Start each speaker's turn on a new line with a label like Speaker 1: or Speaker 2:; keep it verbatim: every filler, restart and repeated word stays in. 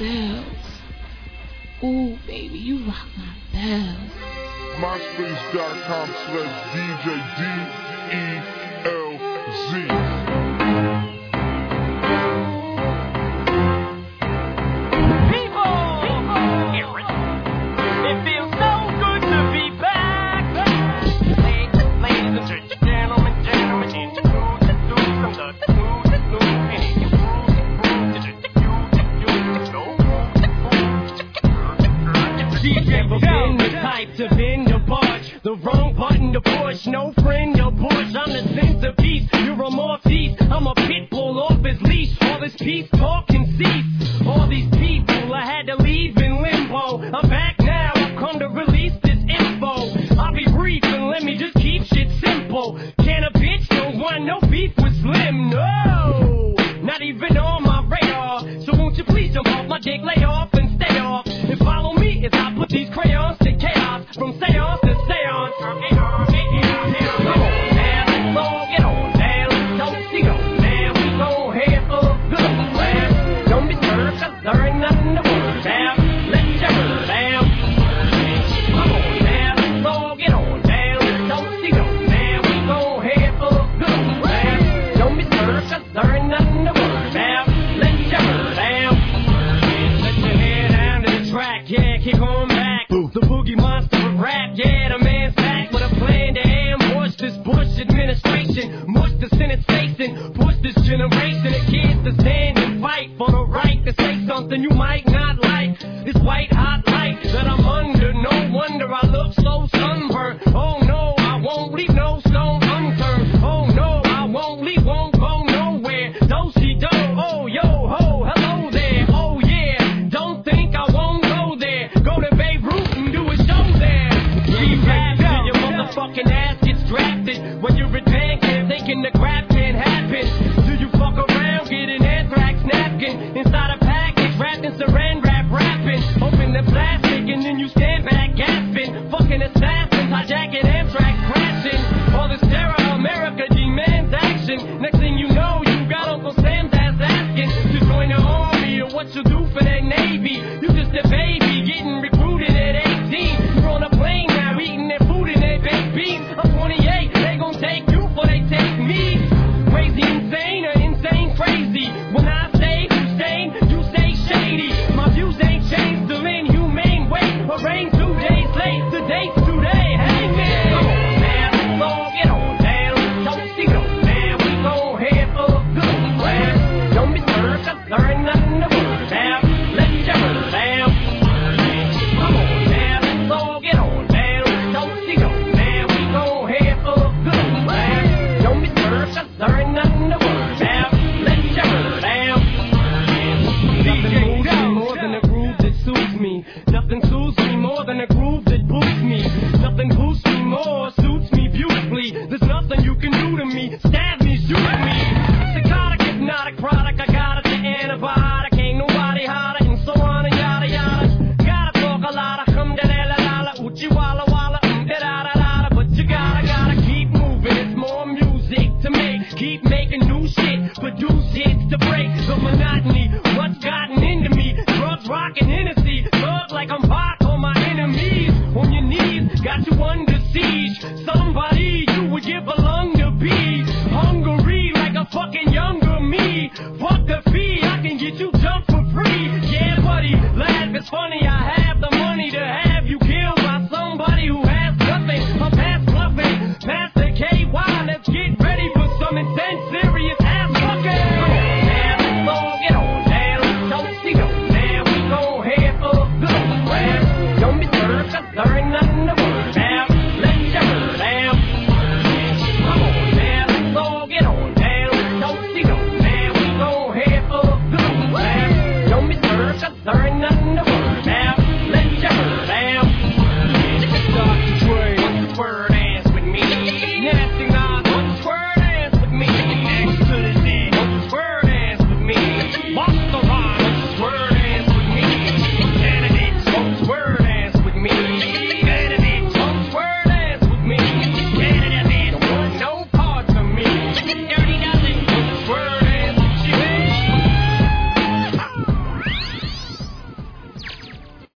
Speaker 1: bells. Ooh, baby, you rock my bells.
Speaker 2: MySpace.com slash DJ D E L Z.
Speaker 3: To bend or barge, the wrong button to push, no friend or push. I'm the centerpiece, you're a Maltese, I'm a pit bull off his leash. All this peace talk can cease. All these people I had to leave in limbo. I'm back now, I've come to release this info. I'll be brief and let me just keep shit simple. Can a bitch don't want no beef with Slim? No, not even on my radar. So won't you please jump off my dick, lay off and stay off, and follow me as I put these crayons to chaos. From seance to seance. Come on now, let's all get on down. Don't see no man, we gon' have a good laugh. Don't be scared, cause there ain't nothing to worry about. Let your hair down. Come on now, let's all get on down. Don't see no man, we gon' have a good laugh. Don't be scared, cause there ain't nothing to worry about. Let your hair down. Let your hair down to the track, yeah, kick on back. The boogie monster of rap, yeah, the man's back with a plan to ambush this Bush administration, mush the Senate's facing, push this generation of kids to stand and fight for the right to say something you might not like. This white hot light that I'm under, no wonder I look so sunburned. Oh no, I won't leave no stone unturned. Oh no, I won't leave, won't go nowhere. Do-si-do, oh yo ho, hello there. Oh yeah, don't think I won't go there. Go to Beirut and do a show there. Keep rap till your motherfucking ass gets drafted. When you're at band camp thinking the crap can't happen. Do you fuck around, get an anthrax napkin inside a package wrapped in saran wrap wrapping? Open the plastic and then you stand back gasping. Fucking assassins hijacking Amtrak crashing. All this terror, America demands action. Next thing you know, you got Uncle Sam's ass asking to join the army or what you do for that Navy. You just a baby getting recruited at eighteen. You're on a plane now eating their food in their baked beans. I'm twenty-eight, they gon' take you before they take me. Crazy insane or insane crazy. When I say Hussein, you say shady. My views ain't changed, still inhumane. Wait, arraigned two days late. The date's today. Hey man, come on now, let's all get on down. Don't see no man, we gon' have a good laugh. Don't be scared, cause there ain't nothing to worry about. Let your hair down. Come on now, let's all get on down. Don't see no man, we gon' have a good laugh. Don't be scared, cause there ain't nothing to worry about. Let your hair down. Nothing moves me more than a groove that suits me. Nothing soothes me more than a groove that boosts me. Nothing boosts me more, suits me beautifully. There's nothing you can do to me. Stab me, shoot me. Psychotic, hypnotic product, I got it, the antibiotic. Ain't nobody hotter, and so on and yada yada. Gotta talk a lot of hum da la la la la, uchi walla walla, um da da da da. But you gotta, gotta keep moving. It's more music to make. Keep making new shit, produce hits to break the monotony. What's gotten into me? Drugs rocking